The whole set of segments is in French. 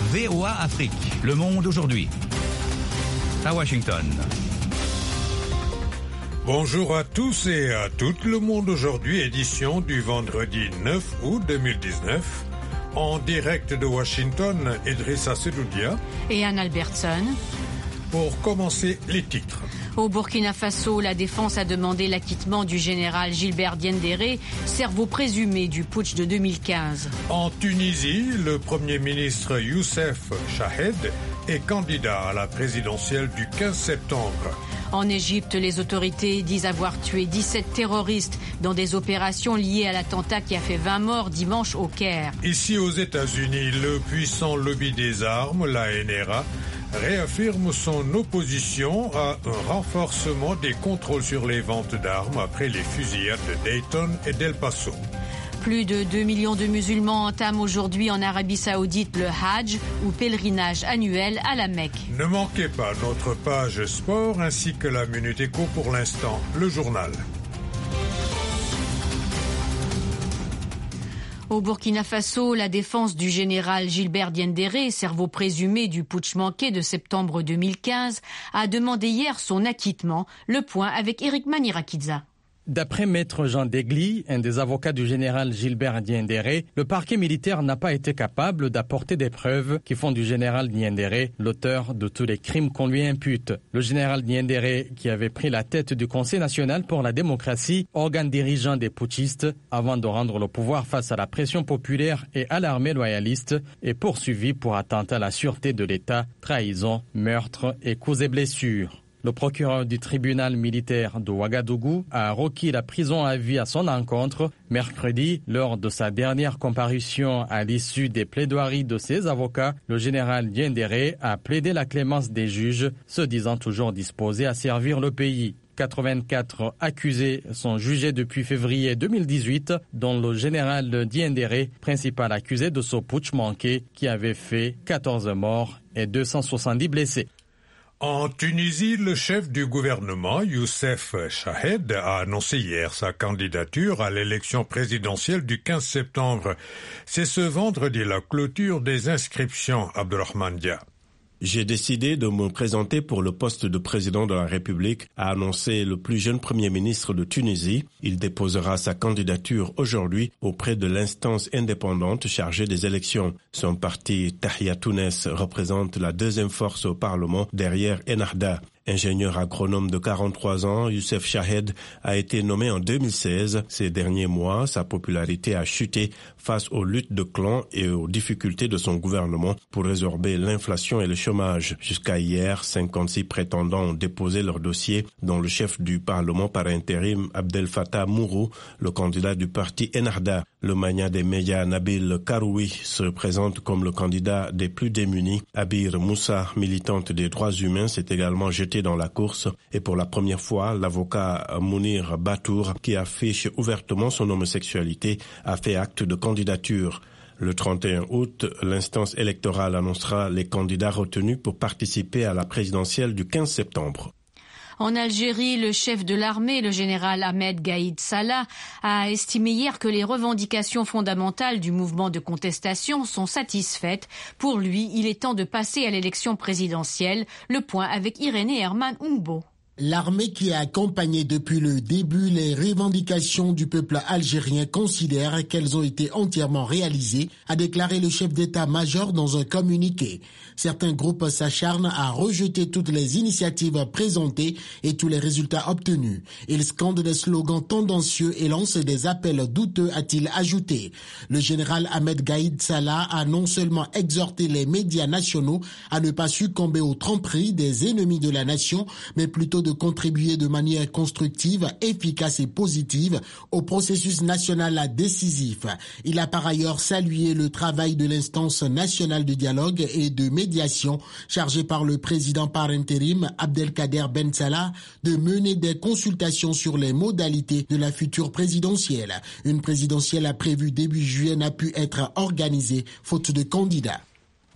VOA Afrique, le monde aujourd'hui. À Washington. Bonjour à tous et à toutes, le monde aujourd'hui, édition du vendredi 9 août 2019. En direct de Washington, Idrissa Sedoudia et Anne Albertson. Pour commencer, les titres. Au Burkina Faso, la défense a demandé l'acquittement du général Gilbert Diendéré, cerveau présumé du putsch de 2015. En Tunisie, le Premier ministre Youssef Chahed est candidat à la présidentielle du 15 septembre. En Égypte, les autorités disent avoir tué 17 terroristes dans des opérations liées à l'attentat qui a fait 20 morts dimanche au Caire. Ici aux États-Unis, le puissant lobby des armes, la NRA, réaffirme son opposition à un renforcement des contrôles sur les ventes d'armes après les fusillades de Dayton et d'El Paso. Plus de 2 millions de musulmans entament aujourd'hui en Arabie Saoudite le Hajj, ou pèlerinage annuel à la Mecque. Ne manquez pas notre page sport ainsi que la Minute Éco pour l'instant, le journal. Au Burkina Faso, la défense du général Gilbert Diendéré, cerveau présumé du putsch manqué de septembre 2015, a demandé hier son acquittement. Le point avec Eric Manirakidza. D'après Maître Jean Degli, un des avocats du général Gilbert Diendéré, le parquet militaire n'a pas été capable d'apporter des preuves qui font du général Diendéré l'auteur de tous les crimes qu'on lui impute. Le général Diendéré, qui avait pris la tête du Conseil national pour la démocratie, organe dirigeant des putschistes, avant de rendre le pouvoir face à la pression populaire et à l'armée loyaliste, est poursuivi pour attentat à la sûreté de l'État, trahison, meurtre et coups et blessures. Le procureur du tribunal militaire de Ouagadougou a requis la prison à vie à son encontre. Mercredi, lors de sa dernière comparution à l'issue des plaidoiries de ses avocats, le général Diendéré a plaidé la clémence des juges, se disant toujours disposé à servir le pays. 84 accusés sont jugés depuis février 2018, dont le général Diendéré, principal accusé de ce putsch manqué qui avait fait 14 morts et 270 blessés. En Tunisie, le chef du gouvernement, Youssef Chahed, a annoncé hier sa candidature à l'élection présidentielle du 15 septembre. C'est ce vendredi la clôture des inscriptions, Abdurrahman Dia. J'ai décidé de me présenter pour le poste de président de la République, a annoncé le plus jeune Premier ministre de Tunisie. Il déposera sa candidature aujourd'hui auprès de l'instance indépendante chargée des élections. Son parti Tahia Tounes représente la deuxième force au Parlement derrière Ennahda. Ingénieur agronome de 43 ans, Youssef Chahed a été nommé en 2016. Ces derniers mois, sa popularité a chuté face aux luttes de clans et aux difficultés de son gouvernement pour résorber l'inflation et le chômage. Jusqu'à hier, 56 prétendants ont déposé leur dossier, dont le chef du Parlement par intérim, Abdel Fattah Mourou, le candidat du parti Ennahda. Le magnat des médias Nabil Karoui se présente comme le candidat des plus démunis. Abir Moussa, militante des droits humains, s'est également jeté dans la course. Et pour la première fois, l'avocat Mounir Batour, qui affiche ouvertement son homosexualité, a fait acte de candidature. Le 31 août, l'instance électorale annoncera les candidats retenus pour participer à la présidentielle du 15 septembre. En Algérie, le chef de l'armée, le général Ahmed Gaïd Salah, a estimé hier que les revendications fondamentales du mouvement de contestation sont satisfaites. Pour lui, il est temps de passer à l'élection présidentielle. Le point avec Irénée Herman Oumbo. L'armée qui a accompagné depuis le début les revendications du peuple algérien considère qu'elles ont été entièrement réalisées, a déclaré le chef d'état-major dans un communiqué. Certains groupes s'acharnent à rejeter toutes les initiatives présentées et tous les résultats obtenus. Ils scandent des slogans tendancieux et lancent des appels douteux, a-t-il ajouté. Le général Ahmed Gaïd Salah a non seulement exhorté les médias nationaux à ne pas succomber aux tromperies des ennemis de la nation, mais plutôt de contribuer de manière constructive, efficace et positive au processus national décisif. Il a par ailleurs salué le travail de l'instance nationale de dialogue et de médiation chargée par le président par intérim Abdelkader Ben Salah de mener des consultations sur les modalités de la future présidentielle. Une présidentielle prévue début juillet n'a pu être organisée faute de candidats.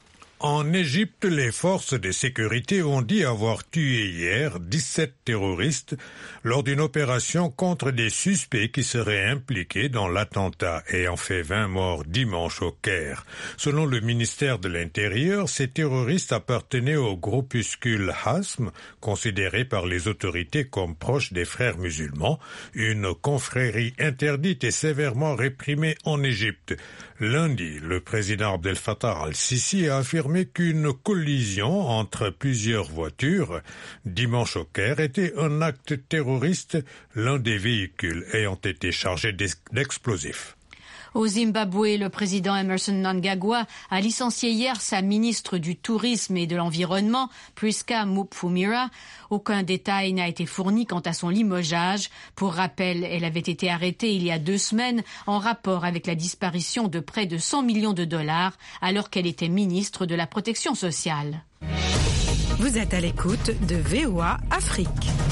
En Égypte, les forces de sécurité ont dit avoir tué hier 17 terroristes lors d'une opération contre des suspects qui seraient impliqués dans l'attentat ayant fait 20 morts dimanche au Caire. Selon le ministère de l'Intérieur, ces terroristes appartenaient au groupuscule Hasm, considéré par les autorités comme proche des frères musulmans, une confrérie interdite et sévèrement réprimée en Égypte. Lundi, le président Abdel Fattah al-Sisi a affirmé qu'une collision entre plusieurs voitures dimanche au Caire était un acte terroriste, l'un des véhicules ayant été chargé d'explosifs. Au Zimbabwe, le président Emmerson Mnangagwa a licencié hier sa ministre du Tourisme et de l'Environnement, Priska Mupfumira. Aucun détail n'a été fourni quant à son limogeage. Pour rappel, elle avait été arrêtée il y a 2 semaines en rapport avec la disparition de près de 100 millions de dollars alors qu'elle était ministre de la Protection sociale. Vous êtes à l'écoute de VOA Afrique.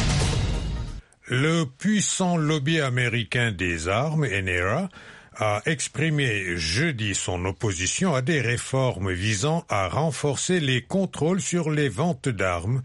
Le puissant lobby américain des armes, NRA, a exprimé jeudi son opposition à des réformes visant à renforcer les contrôles sur les ventes d'armes,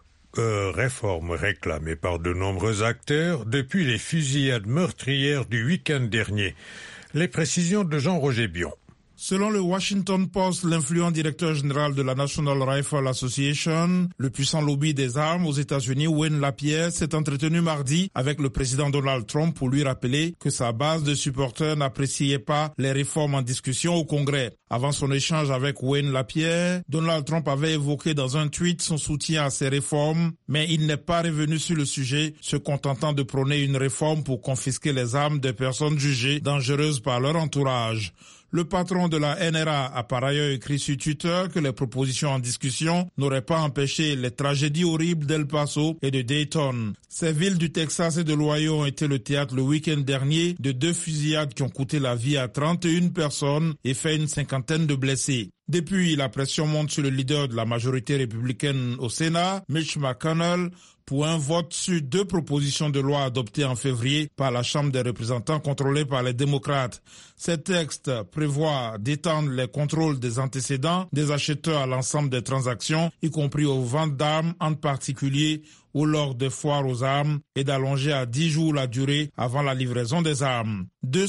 réformes réclamées par de nombreux acteurs depuis les fusillades meurtrières du week-end dernier. Les précisions de Jean-Roger Bion. Selon le Washington Post, l'influent directeur général de la National Rifle Association, le puissant lobby des armes aux États-Unis, Wayne Lapierre, s'est entretenu mardi avec le président Donald Trump pour lui rappeler que sa base de supporters n'appréciait pas les réformes en discussion au Congrès. Avant son échange avec Wayne Lapierre, Donald Trump avait évoqué dans un tweet son soutien à ces réformes, mais il n'est pas revenu sur le sujet, se contentant de prôner une réforme pour confisquer les armes des personnes jugées dangereuses par leur entourage. Le patron de la NRA a par ailleurs écrit sur Twitter que les propositions en discussion n'auraient pas empêché les tragédies horribles d'El Paso et de Dayton. Ces villes du Texas et de l'Ohio ont été le théâtre le week-end dernier de 2 fusillades qui ont coûté la vie à 31 personnes et fait une 50aine de blessés. Depuis, la pression monte sur le leader de la majorité républicaine au Sénat, Mitch McConnell, pour un vote sur 2 propositions de loi adoptées en février par la Chambre des représentants contrôlée par les démocrates. Ces textes prévoient d'étendre les contrôles des antécédents des acheteurs à l'ensemble des transactions, y compris aux ventes d'armes en particulier ou lors des foires aux armes, et d'allonger à 10 jours la durée avant la livraison des armes.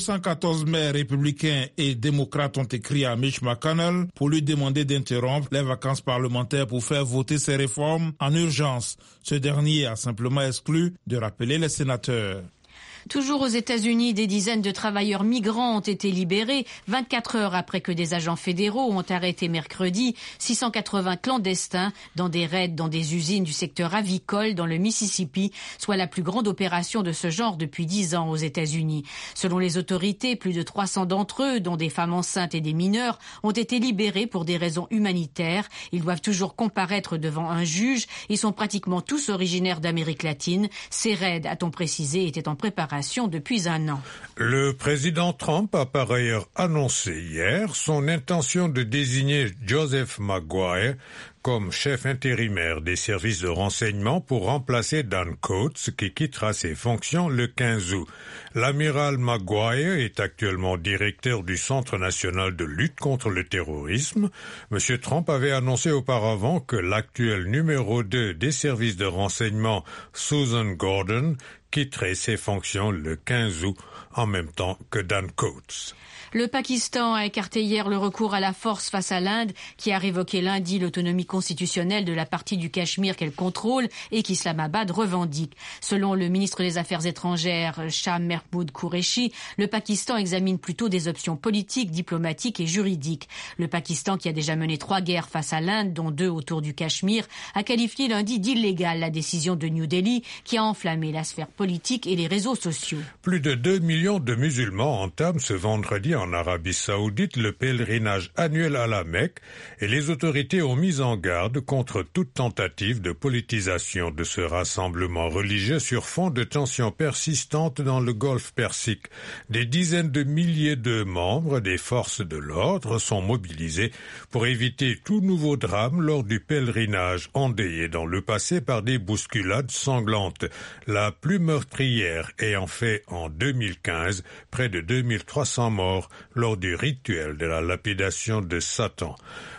214 maires républicains et démocrates ont écrit à Mitch McConnell pour lui demander d'interrompre les vacances parlementaires pour faire voter ces réformes en urgence. Ce dernier a simplement exclu de rappeler les sénateurs. Toujours aux États-Unis, des dizaines de travailleurs migrants ont été libérés 24 heures après que des agents fédéraux ont arrêté mercredi 680 clandestins dans des raids dans des usines du secteur avicole dans le Mississippi, soit la plus grande opération de ce genre depuis 10 ans aux États-Unis. Selon les autorités, plus de 300 d'entre eux, dont des femmes enceintes et des mineurs, ont été libérés pour des raisons humanitaires. Ils doivent toujours comparaître devant un juge. Ils sont pratiquement tous originaires d'Amérique latine. Ces raids, a-t-on précisé, étaient en préparation depuis 1 an. Le président Trump a par ailleurs annoncé hier son intention de désigner Joseph Maguire comme chef intérimaire des services de renseignement pour remplacer Dan Coats, qui quittera ses fonctions le 15 août. L'amiral Maguire est actuellement directeur du Centre national de lutte contre le terrorisme. M. Trump avait annoncé auparavant que l'actuel numéro 2 des services de renseignement, Susan Gordon, quitterait ses fonctions le 15 août, en même temps que Dan Coats. Le Pakistan a écarté hier le recours à la force face à l'Inde, qui a révoqué lundi l'autonomie constitutionnelle de la partie du Cachemire qu'elle contrôle et qu'Islamabad revendique. Selon le ministre des Affaires étrangères, Shah Mehmood Qureshi, le Pakistan examine plutôt des options politiques, diplomatiques et juridiques. Le Pakistan, qui a déjà mené 3 guerres face à l'Inde, dont 2 autour du Cachemire, a qualifié lundi d'illégale la décision de New Delhi, qui a enflammé la sphère politique et les réseaux sociaux. Plus de 2 millions de musulmans entament ce vendredi en Arabie Saoudite le pèlerinage annuel à la Mecque et les autorités ont mis en garde contre toute tentative de politisation de ce rassemblement religieux sur fond de tensions persistantes dans le golfe Persique. Des dizaines de milliers de membres des forces de l'ordre sont mobilisés pour éviter tout nouveau drame lors du pèlerinage endeuillé dans le passé par des bousculades sanglantes. La plus meurtrière ayant fait en 2015 près de 2300 morts lors du rituel de la lapidation de Satan.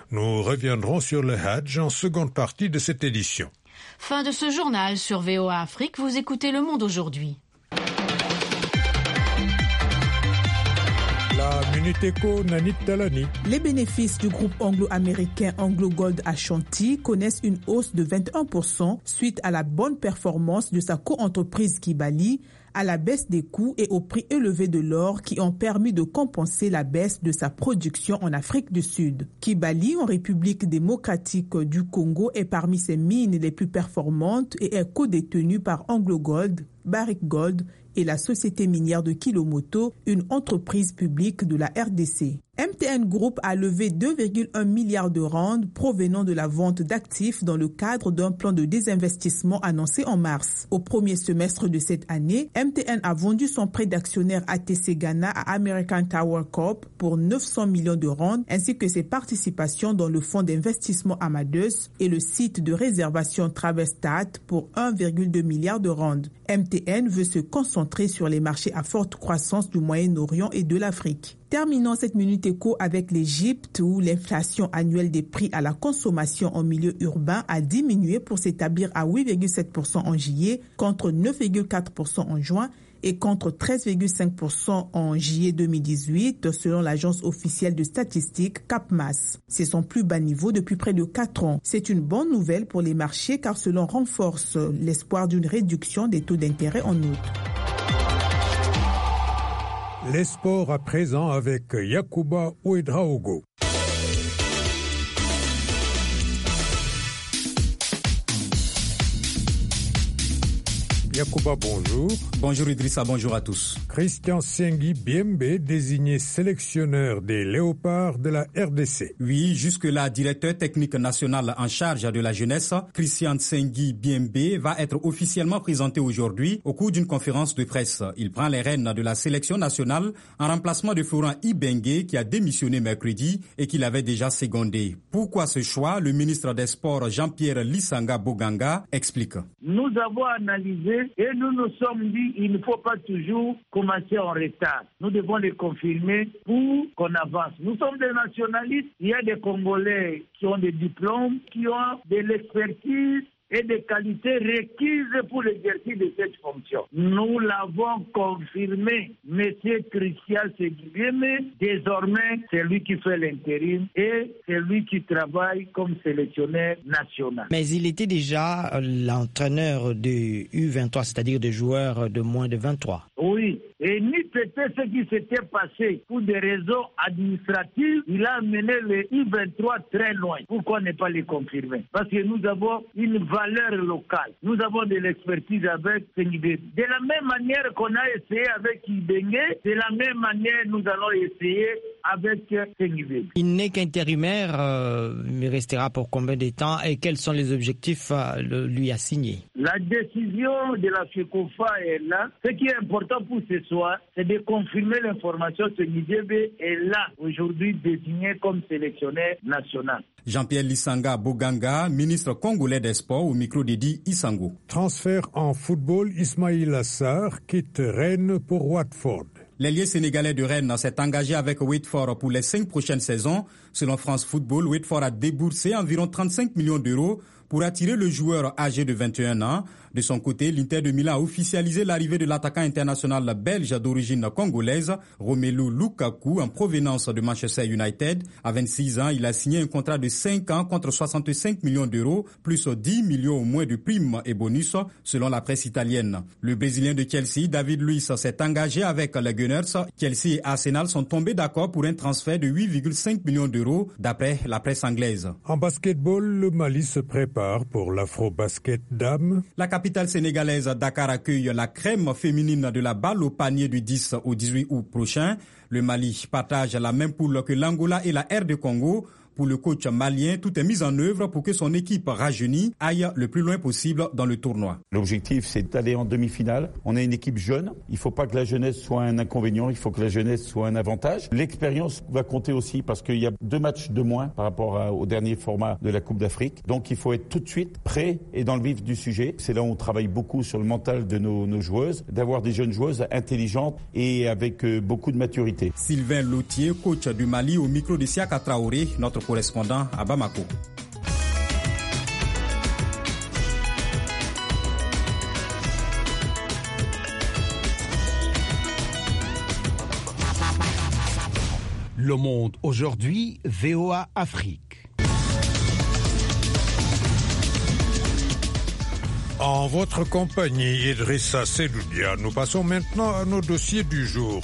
Nous reviendrons sur le Hajj en seconde partie de cette édition. Fin de ce journal sur VOA Afrique. Vous écoutez Le Monde aujourd'hui. La Minute Éco, Nanit Talani. Les bénéfices du groupe anglo-américain AngloGold Ashanti connaissent une hausse de 21% suite à la bonne performance de sa co-entreprise Kibali, à la baisse des coûts et au prix élevé de l'or qui ont permis de compenser la baisse de sa production en Afrique du Sud. Kibali, en République démocratique du Congo, est parmi ses mines les plus performantes et est codétenue par AngloGold, Barrick Gold et la société minière de Kilomoto, une entreprise publique de la RDC. MTN Group a levé 2,1 milliards de rand provenant de la vente d'actifs dans le cadre d'un plan de désinvestissement annoncé en mars. Au premier semestre de cette année, MTN a vendu son prêt d'actionnaire ATC Ghana à American Tower Corp pour 900 millions de rand, ainsi que ses participations dans le fonds d'investissement Amadeus et le site de réservation Travestat pour 1,2 milliard de rand. MTN veut se concentrer sur les marchés à forte croissance du Moyen-Orient et de l'Afrique. Terminons cette Minute Éco avec l'Égypte où l'inflation annuelle des prix à la consommation en milieu urbain a diminué pour s'établir à 8,7% en juillet contre 9,4% en juin et contre 13,5% en juillet 2018 selon l'agence officielle de statistiques Capmas. C'est son plus bas niveau depuis près de 4 ans. C'est une bonne nouvelle pour les marchés car cela renforce l'espoir d'une réduction des taux d'intérêt en août. Les sports à présent avec Yacouba Ouedraogo. Yacouba, bonjour. Bonjour Idrissa, bonjour à tous. Christian Sengui Biembe, désigné sélectionneur des Léopards de la RDC. Oui, jusque-là, directeur technique national en charge de la jeunesse, Christian Sengui Biembe va être officiellement présenté aujourd'hui au cours d'une conférence de presse. Il prend les rênes de la sélection nationale en remplacement de Florent Ibenge qui a démissionné mercredi et qui l'avait déjà secondé. Pourquoi ce choix? Le ministre des Sports Jean-Pierre Lisanga Boganga explique. Nous avons analysé et nous nous sommes dit il ne faut pas toujours commencer en retard. Nous devons les confirmer pour qu'on avance. Nous sommes des nationalistes. Il y a des Congolais qui ont des diplômes, qui ont de l'expertise et des qualités requises pour l'exercice de cette fonction. Nous l'avons confirmé. Monsieur Christian Sengui Biembe, désormais, c'est lui qui fait l'intérim et c'est lui qui travaille comme sélectionneur national. Mais il était déjà l'entraîneur de U23, c'est-à-dire des joueurs de moins de 23. Oui, et ni peut-être ce qui s'était passé pour des raisons administratives, il a mené le U23 très loin. Pourquoi ne pas les confirmer? Parce que nous avons une valeur locale. Nous avons de l'expertise avec Sengui Biembe. De la même manière qu'on a essayé avec Ibenge, de la même manière nous allons essayer avec Sengui Biembe. Il n'est qu'intérimaire, il restera pour combien de temps et quels sont les objectifs lui assignés? La décision de la FECOFA est là. Ce qui est important pour ce soir, c'est de confirmer l'information que Sengui Biembe est là aujourd'hui désigné comme sélectionneur national. Jean-Pierre Lisanga Boganga, ministre congolais des Sports, au micro d'Edi Isango. Transfert en football, Ismaïl Assar quitte Rennes pour Watford. L'ailier sénégalais de Rennes s'est engagé avec Watford pour les 5 prochaines saisons. Selon France Football, Watford a déboursé environ 35 millions d'euros pour attirer le joueur âgé de 21 ans. De son côté, l'Inter de Milan a officialisé l'arrivée de l'attaquant international belge d'origine congolaise, Romelu Lukaku, en provenance de Manchester United. À 26 ans, il a signé un contrat de 5 ans contre 65 millions d'euros, plus 10 millions au moins de primes et bonus, selon la presse italienne. Le Brésilien de Chelsea, David Luiz, s'est engagé avec les Gunners. Chelsea et Arsenal sont tombés d'accord pour un transfert de 8,5 millions d'euros, d'après la presse anglaise. En basketball, le Mali se prépare pour l'Afro-Basket Dames. La capitale sénégalaise Dakar accueille la crème féminine de la balle au panier du 10 au 18 août prochain. Le Mali partage la même poule que l'Angola et la RD Congo. Pour le coach malien, tout est mis en œuvre pour que son équipe rajeunie aille le plus loin possible dans le tournoi. L'objectif, c'est d'aller en demi-finale. On est une équipe jeune. Il ne faut pas que la jeunesse soit un inconvénient. Il faut que la jeunesse soit un avantage. L'expérience va compter aussi parce qu'il y a 2 matchs de moins par rapport au dernier format de la Coupe d'Afrique. Donc, il faut être tout de suite prêt et dans le vif du sujet. C'est là où on travaille beaucoup sur le mental de nos joueuses, d'avoir des jeunes joueuses intelligentes et avec beaucoup de maturité. Sylvain Lautier, coach du Mali, au micro de Siaka Traoré, notre correspondant à Bamako. Le Monde aujourd'hui, VOA Afrique. En votre compagnie, Idrissa Seloudia, nous passons maintenant à nos dossiers du jour.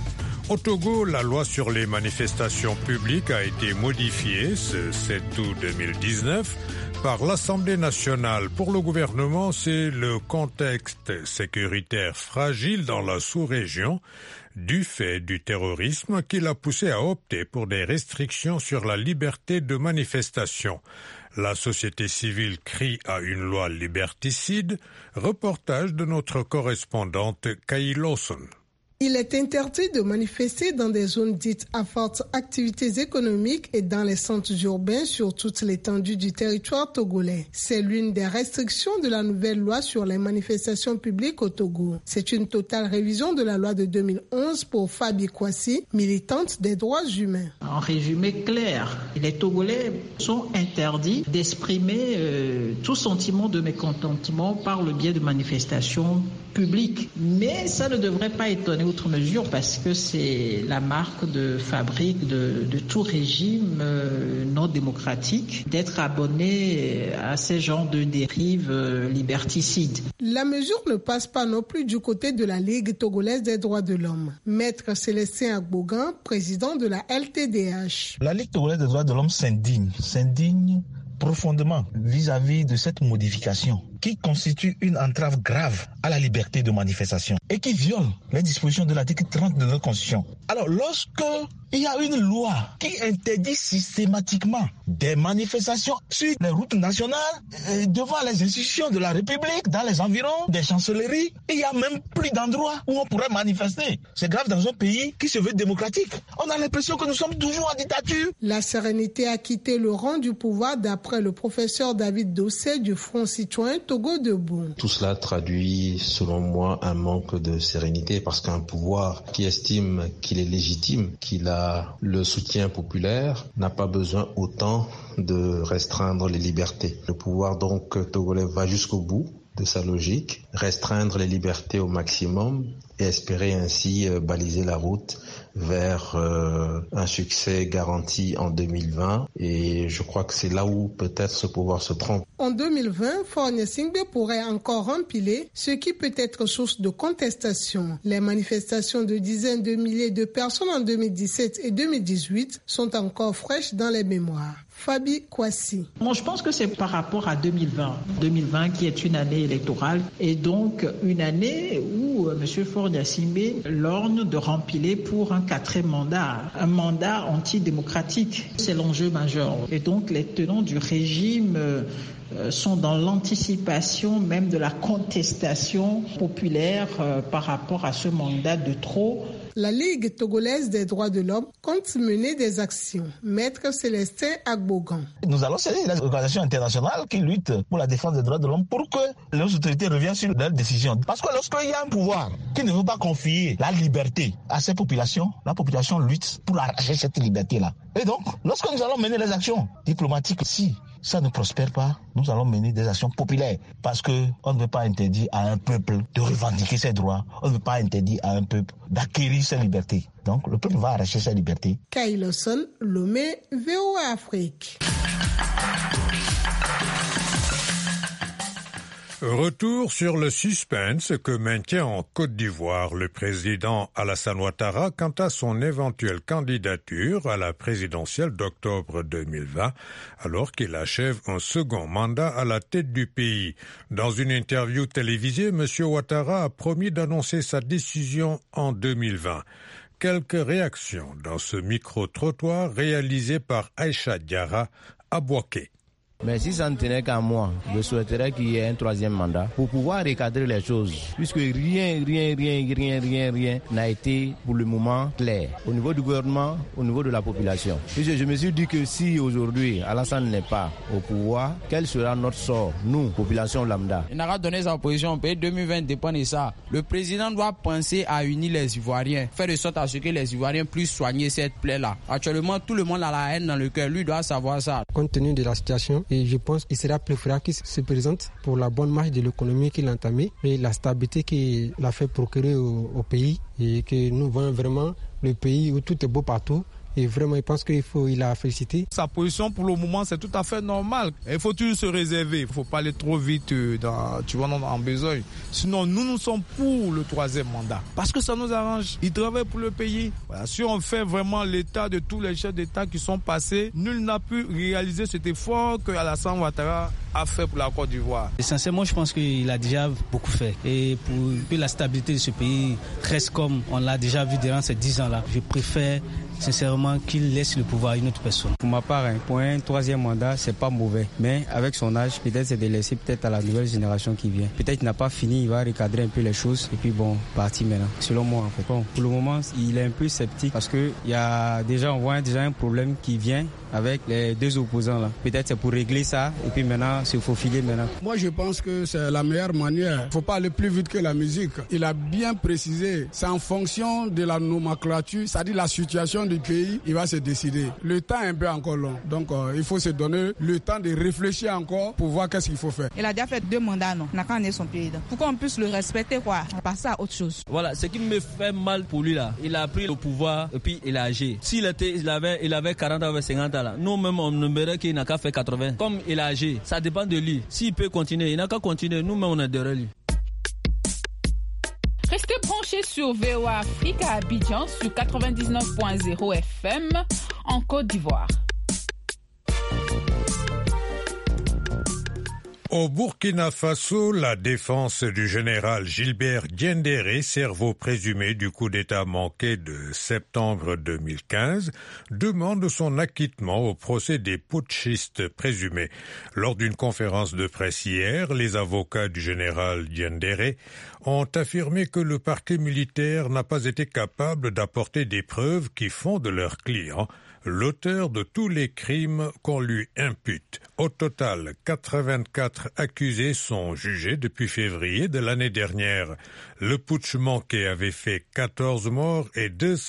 Au Togo, la loi sur les manifestations publiques a été modifiée ce 7 août 2019 par l'Assemblée nationale. Pour le gouvernement, c'est le contexte sécuritaire fragile dans la sous-région du fait du terrorisme qui l'a poussé à opter pour des restrictions sur la liberté de manifestation. La société civile crie à une loi liberticide. Reportage de notre correspondante Kay Lawson. Il est interdit de manifester dans des zones dites à fortes activités économiques et dans les centres urbains sur toute l'étendue du territoire togolais. C'est l'une des restrictions de la nouvelle loi sur les manifestations publiques au Togo. C'est une totale révision de la loi de 2011 pour Fabi Kwasi, militante des droits humains. En résumé clair, les Togolais sont interdits d'exprimer tout sentiment de mécontentement par le biais de manifestations publiques. Mais ça ne devrait pas étonner outre mesure parce que c'est la marque de fabrique de tout régime non démocratique d'être abonné à ces genres de dérives liberticides. La mesure ne passe pas non plus du côté de la Ligue togolaise des droits de l'homme. Maître Célestin Agbogan, président de la LTDH. La Ligue togolaise des droits de l'homme s'indigne profondément vis-à-vis de cette modification qui constitue une entrave grave à la liberté de manifestation et qui viole les dispositions de l'article 30 de notre Constitution. Alors, lorsque il y a une loi qui interdit systématiquement des manifestations sur les routes nationales, devant les institutions de la République, dans les environs des chancelleries, il n'y a même plus d'endroits où on pourrait manifester. C'est grave dans un pays qui se veut démocratique. On a l'impression que nous sommes toujours en dictature. La sérénité a quitté le rang du pouvoir d'après le professeur David Dossé du Front citoyen Togo debout. Tout cela traduit, selon moi, un manque de sérénité parce qu'un pouvoir qui estime qu'il est légitime, qu'il a le soutien populaire, n'a pas besoin autant de restreindre les libertés. Le pouvoir donc togolais va jusqu'au bout de sa logique, restreindre les libertés au maximum et espérer ainsi baliser la route vers un succès garanti en 2020. Et je crois que c'est là où peut-être ce pouvoir se trompe. En 2020, Fornia Singbe pourrait encore empiler, ce qui peut être source de contestation. Les manifestations de dizaines de milliers de personnes en 2017 et 2018 sont encore fraîches dans les mémoires. Fabi Kwasi. Moi, je pense que c'est par rapport à 2020. 2020 qui est une année électorale et donc une année où M. Fornia Singbe lorgne de rempiler pour un 4e mandat, un mandat antidémocratique. C'est l'enjeu majeur. Et donc les tenants du régime sont dans l'anticipation même de la contestation populaire par rapport à ce mandat de trop. La Ligue togolaise des droits de l'homme compte mener des actions. Maître Célestin Agbogan. Nous allons saisir les organisations internationales qui luttent pour la défense des droits de l'homme pour que les autorités reviennent sur leurs décisions. Parce que lorsqu'il y a un pouvoir qui ne veut pas confier la liberté à ces populations, la population lutte pour arracher cette liberté-là. Et donc, lorsque nous allons mener les actions diplomatiques, si ça ne prospère pas, nous allons mener des actions populaires parce qu'on ne veut pas interdire à un peuple de revendiquer ses droits, on ne veut pas interdire à un peuple d'acquérir ses libertés. Donc le peuple va arracher ses libertés. Kay Lawson, Lomé, VOA Afrique. Retour sur le suspense que maintient en Côte d'Ivoire le président Alassane Ouattara quant à son éventuelle candidature à la présidentielle d'octobre 2020, alors qu'il achève un second mandat à la tête du pays. Dans une interview télévisée, M. Ouattara a promis d'annoncer sa décision en 2020. Quelques réactions dans ce micro-trottoir réalisé par Aïcha Diarra à Bouaké. Mais si ça ne tenait qu'à moi, je souhaiterais qu'il y ait un troisième mandat pour pouvoir recadrer les choses, puisque rien n'a été pour le moment clair au niveau du gouvernement, au niveau de la population. Puisque je me suis dit que si aujourd'hui Alassane n'est pas au pouvoir, quel sera notre sort, nous, population lambda? Il n'a qu'à donner sa position, le pays 2020 dépend de ça. Le président doit penser à unir les Ivoiriens, faire de sorte à ce que les Ivoiriens puissent soigner cette plaie-là. Actuellement, tout le monde a la haine dans le cœur, lui doit savoir ça. Compte tenu de la situation, et je pense qu'il sera préférable qu'il se présente pour la bonne marche de l'économie qu'il a entamée et la stabilité qu'il a fait procurer au pays, et que nous voyons vraiment le pays où tout est beau partout. Et vraiment, je pense qu'il a félicité. Sa position pour le moment, c'est tout à fait normal. Il faut toujours se réserver. Il ne faut pas aller trop vite en besogne. Sinon, nous sommes pour le troisième mandat. Parce que ça nous arrange. Il travaille pour le pays. Voilà. Si on fait vraiment l'état de tous les chefs d'État qui sont passés, nul n'a pu réaliser cet effort que Alassane Ouattara a fait pour la Côte d'Ivoire. Et sincèrement, je pense qu'il a déjà beaucoup fait. Et pour que la stabilité de ce pays reste comme on l'a déjà vu durant ces 10 ans-là, je préfère sincèrement qu'il laisse le pouvoir à une autre personne. Pour ma part, pour un troisième mandat, c'est pas mauvais. Mais avec son âge, peut-être c'est de laisser peut-être à la nouvelle génération qui vient. Peut-être qu'il n'a pas fini, il va recadrer un peu les choses et puis partir maintenant. Selon moi, en fait. Bon, pour le moment, il est un peu sceptique parce que on voit déjà un problème qui vient avec les deux opposants là. Peut-être c'est pour régler ça et puis maintenant se faufiler maintenant. Moi je pense que c'est la meilleure manière. Il faut pas aller plus vite que la musique. Il a bien précisé, c'est en fonction de la nomenclature, c'est-à-dire la situation du pays, il va se décider. Le temps est un peu encore long. Donc il faut se donner le temps de réfléchir encore pour voir qu'est-ce qu'il faut faire. Il a déjà fait 2 mandats, non. Il n'a qu'à amener son pays. Pour qu'on puisse le respecter, quoi. On va passer à autre chose. Voilà, ce qui me fait mal pour lui là, il a pris le pouvoir et puis il a agi. S'il avait 40 ans, 50 ans là, nous-mêmes on ne verrait qu'il n'a qu'à faire 80. Comme il a agi, ça dépend de lui. S'il peut continuer, il n'a qu'à continuer. Nous-mêmes on est derrière lui. Restez branchés sur VOA Afrique à Abidjan sur 99.0 FM en Côte d'Ivoire. Au Burkina Faso, la défense du général Gilbert Diendéré, cerveau présumé du coup d'État manqué de septembre 2015, demande son acquittement au procès des putschistes présumés. Lors d'une conférence de presse hier, les avocats du général Diendéré ont affirmé que le parquet militaire n'a pas été capable d'apporter des preuves qui font de leur client l'auteur de tous les crimes qu'on lui impute. Au total, 84 accusés sont jugés depuis février de l'année dernière. Le putsch manqué avait fait 14 morts et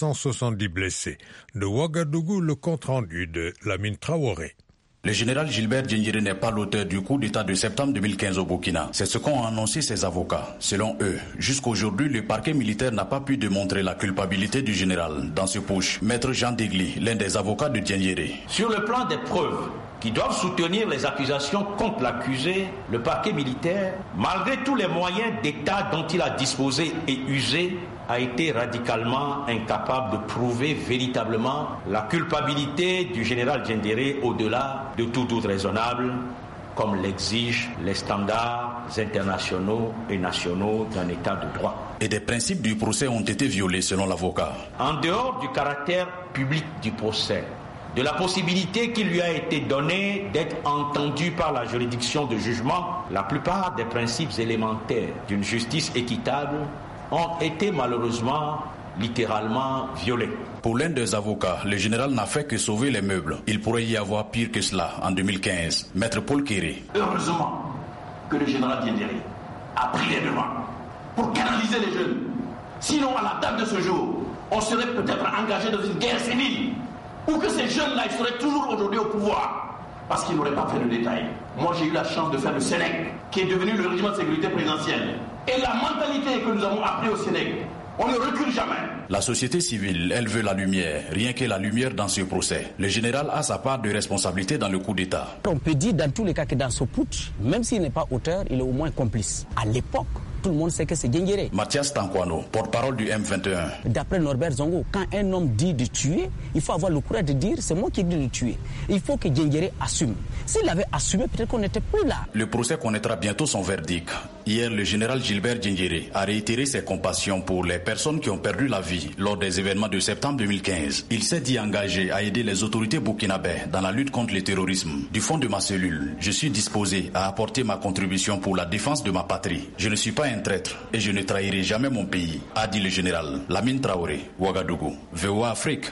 270 blessés. De Ouagadougou, le compte-rendu de Lamine Traoré. Le général Gilbert Diendéré n'est pas l'auteur du coup d'État de septembre 2015 au Burkina. C'est ce qu'ont annoncé ses avocats. Selon eux, jusqu'aujourd'hui, le parquet militaire n'a pas pu démontrer la culpabilité du général dans ce putsch. Maître Jean Degli, l'un des avocats de Diendéré. Sur le plan des preuves qui doivent soutenir les accusations contre l'accusé, le parquet militaire, malgré tous les moyens d'État dont il a disposé et usé, a été radicalement incapable de prouver véritablement la culpabilité du général Diendéré au-delà de tout doute raisonnable, comme l'exigent les standards internationaux et nationaux d'un État de droit. Et des principes du procès ont été violés selon l'avocat. En dehors du caractère public du procès, de la possibilité qui lui a été donnée d'être entendu par la juridiction de jugement, la plupart des principes élémentaires d'une justice équitable ont été malheureusement littéralement violés. Pour l'un des avocats, le général n'a fait que sauver les meubles. Il pourrait y avoir pire que cela en 2015. Maître Paul Kéré. Heureusement que le général Diendéré a pris les devants pour canaliser les jeunes. Sinon, à la date de ce jour, on serait peut-être engagé dans une guerre civile. Ou que ces jeunes-là, ils seraient toujours aujourd'hui au pouvoir. Parce qu'ils n'auraient pas fait le détail. Moi, j'ai eu la chance de faire le Sénèque, qui est devenu le régiment de sécurité présidentielle. Et la mentalité que nous avons appris au Sénèque, on ne recule jamais. La société civile, elle veut la lumière, rien que la lumière dans ce procès. Le général a sa part de responsabilité dans le coup d'État. On peut dire dans tous les cas que dans ce putsch, même s'il n'est pas auteur, il est au moins complice. À l'époque, tout le monde sait que c'est Diendéré. Mathias Tankwano, porte-parole du M21. D'après Norbert Zongo, quand un homme dit de tuer, il faut avoir le courage de dire c'est moi qui dis de tuer. Il faut que Diendéré assume. S'il avait assumé, peut-être qu'on n'était plus là. Le procès connaîtra bientôt son verdict. Hier, le général Gilbert Diendéré a réitéré ses compassions pour les personnes qui ont perdu la vie lors des événements de septembre 2015. Il s'est dit engagé à aider les autorités burkinabè dans la lutte contre le terrorisme. Du fond de ma cellule, je suis disposé à apporter ma contribution pour la défense de ma patrie. Je ne suis pas un traître et je ne trahirai jamais mon pays, a dit le général Lamine Traoré, Ouagadougou. VOA Afrique.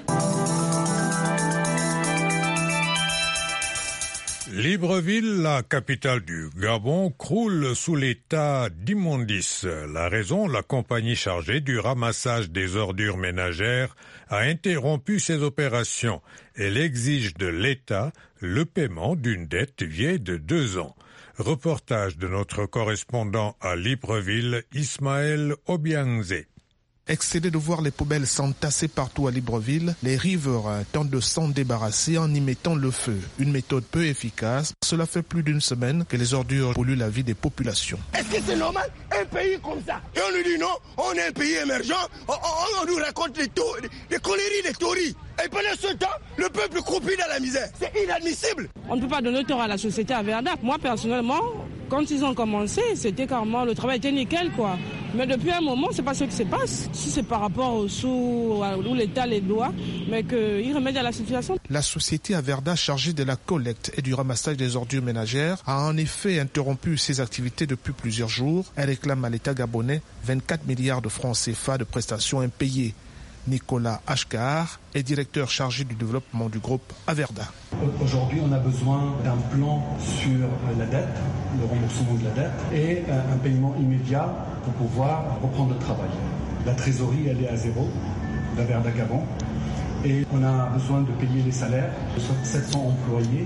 Libreville, la capitale du Gabon, croule sous l'état d'immondice. La raison, la compagnie chargée du ramassage des ordures ménagères a interrompu ses opérations. Elle exige de l'État le paiement d'une dette vieille de 2 ans. Reportage de notre correspondant à Libreville, Ismaël Obiangze. Excédés de voir les poubelles s'entasser partout à Libreville, les riverains tentent de s'en débarrasser en y mettant le feu. Une méthode peu efficace. Cela fait plus d'1 semaine que les ordures polluent la vie des populations. Est-ce que c'est normal, un pays comme ça? Et on nous dit non, on est un pays émergent, on nous raconte des coléries, des tauris. Et pendant ce temps, le peuple croupit dans la misère. C'est inadmissible. On ne peut pas donner tort à la société à Verda. Moi, personnellement, quand ils ont commencé, c'était carrément, le travail était nickel, quoi. Mais depuis un moment, c'est pas ce qui se passe. Si c'est par rapport aux sous, où l'État les doit, mais qu'ils remédient à la situation. La société Averda, chargée de la collecte et du ramassage des ordures ménagères, a en effet interrompu ses activités depuis plusieurs jours. Elle réclame à l'État gabonais 24 milliards de francs CFA de prestations impayées. Nicolas Ashkar est directeur chargé du développement du groupe Averda. Aujourd'hui, on a besoin d'un plan sur la dette, le remboursement de la dette et un paiement immédiat pour pouvoir reprendre le travail. La trésorerie, elle est à zéro d'Averda Gabon et on a besoin de payer les salaires de 700 employés,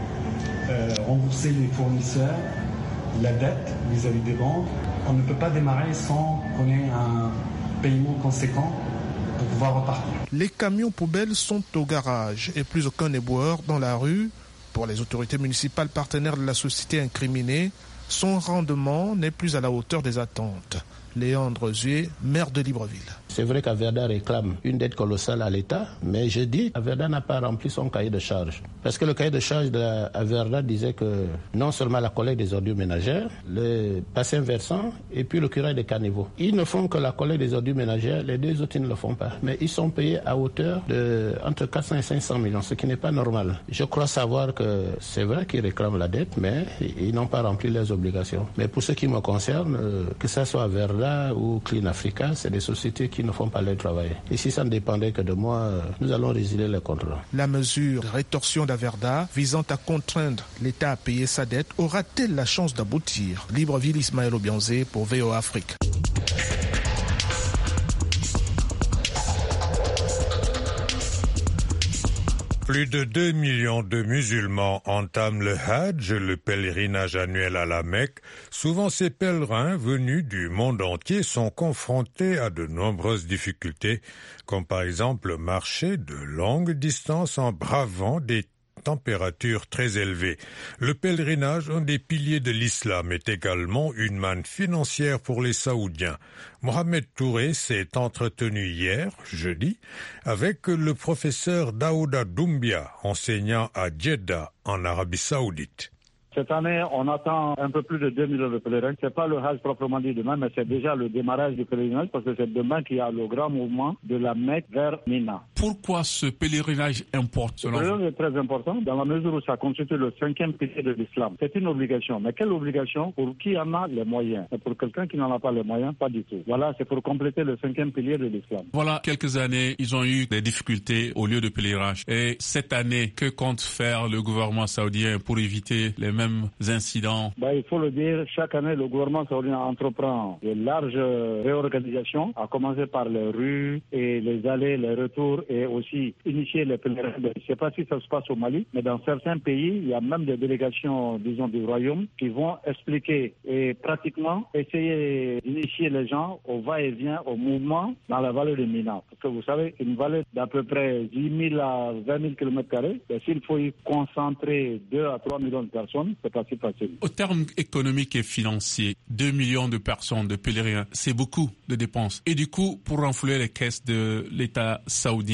rembourser les fournisseurs, la dette vis-à-vis des banques. On ne peut pas démarrer sans qu'on ait un paiement conséquent pour pouvoir repartir. Les camions poubelles sont au garage et plus aucun éboueur dans la rue. Pour les autorités municipales partenaires de la société incriminée, son rendement n'est plus à la hauteur des attentes. Léandre Zué, maire de Libreville. C'est vrai qu'Averda réclame une dette colossale à l'État, mais je dis qu'Averda n'a pas rempli son cahier de charge. Parce que le cahier de charge d'Averda disait que non seulement la collecte des ordures ménagères, le bassin versant et puis le curage des caniveaux. Ils ne font que la collecte des ordures ménagères, les deux autres ils ne le font pas. Mais ils sont payés à hauteur de entre 400 et 500 millions, ce qui n'est pas normal. Je crois savoir que c'est vrai qu'ils réclament la dette, mais ils n'ont pas rempli leurs obligations. Mais pour ce qui me concerne, que ce soit Averda ou Clean Africa, c'est des sociétés qui ne font pas leur travail. Et si ça ne dépendait que de moi, nous allons résilier le contrat. La mesure de rétorsion d'Averda visant à contraindre l'État à payer sa dette aura-t-elle la chance d'aboutir? Libreville, Ismaël Obiangze pour VOA Afrique. Plus de 2 millions de musulmans entament le Hajj, le pèlerinage annuel à la Mecque. Souvent, ces pèlerins venus du monde entier sont confrontés à de nombreuses difficultés, comme par exemple marcher de longues distances en bravant des températures très élevées. Le pèlerinage, un des piliers de l'islam, est également une manne financière pour les Saoudiens. Mohamed Touré s'est entretenu hier, jeudi, avec le professeur Daouda Doumbia, enseignant à Jeddah, en Arabie Saoudite. Cette année, on attend un peu plus de 2 millions de pèlerins. C'est pas le Hajj proprement dit demain, mais c'est déjà le démarrage du pèlerinage parce que c'est demain qu'il y a le grand mouvement de la Mecque vers Mina. Pourquoi ce pèlerinage importe selon vous? Le pèlerinage est très important dans la mesure où ça constitue le 5e pilier de l'islam. C'est une obligation. Mais quelle obligation? Pour qui en a les moyens? Et pour quelqu'un qui n'en a pas les moyens, pas du tout. Voilà, c'est pour compléter le 5e pilier de l'islam. Voilà, quelques années, ils ont eu des difficultés au lieu de pèlerinage. Et cette année, que compte faire le gouvernement saoudien pour éviter les mêmes incidents? Il faut le dire, chaque année, le gouvernement saoudien entreprend de larges réorganisations, à commencer par les rues et les allées, les retours et aussi initier les pèlerins. Je ne sais pas si ça se passe au Mali, mais dans certains pays, il y a même des délégations, disons, du royaume qui vont expliquer et pratiquement essayer d'initier les gens au va-et-vient, au mouvement dans la vallée de Mina. Parce que vous savez, une vallée d'à peu près 10 000 à 20 000 km², s'il faut y concentrer 2 à 3 millions de personnes, c'est pas si facile. Au terme économique et financier, 2 millions de personnes, de pèlerins, c'est beaucoup de dépenses. Et du coup, pour renflouer les caisses de l'État saoudien,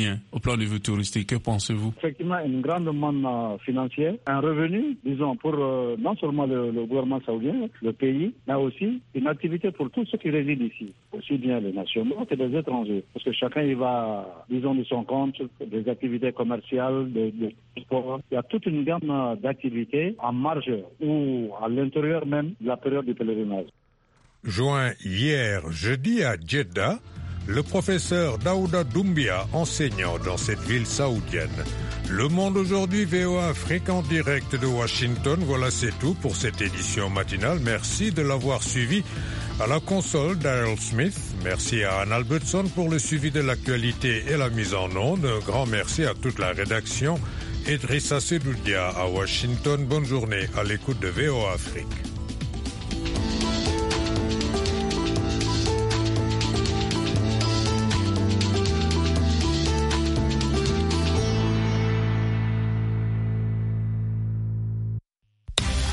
bien au plan de vue touristique. Que pensez-vous? Effectivement, une grande manne financière, un revenu, disons, pour non seulement le gouvernement saoudien, le pays, mais aussi une activité pour tous ceux qui résident ici, aussi bien les nationaux que les étrangers. Parce que chacun y va, disons, de son compte, des activités commerciales, des sports. Il y a toute une gamme d'activités en marge ou à l'intérieur même de la période du pèlerinage. Joint hier jeudi à Jeddah, le professeur Daouda Doumbia, enseignant dans cette ville saoudienne. Le Monde aujourd'hui, VOA Afrique en direct de Washington. Voilà, c'est tout pour cette édition matinale. Merci de l'avoir suivi. À la console, Daryl Smith. Merci à Anne Albertson pour le suivi de l'actualité et la mise en onde. Un grand merci à toute la rédaction. Idrissa Sedoudia à Washington. Bonne journée à l'écoute de VOA Afrique.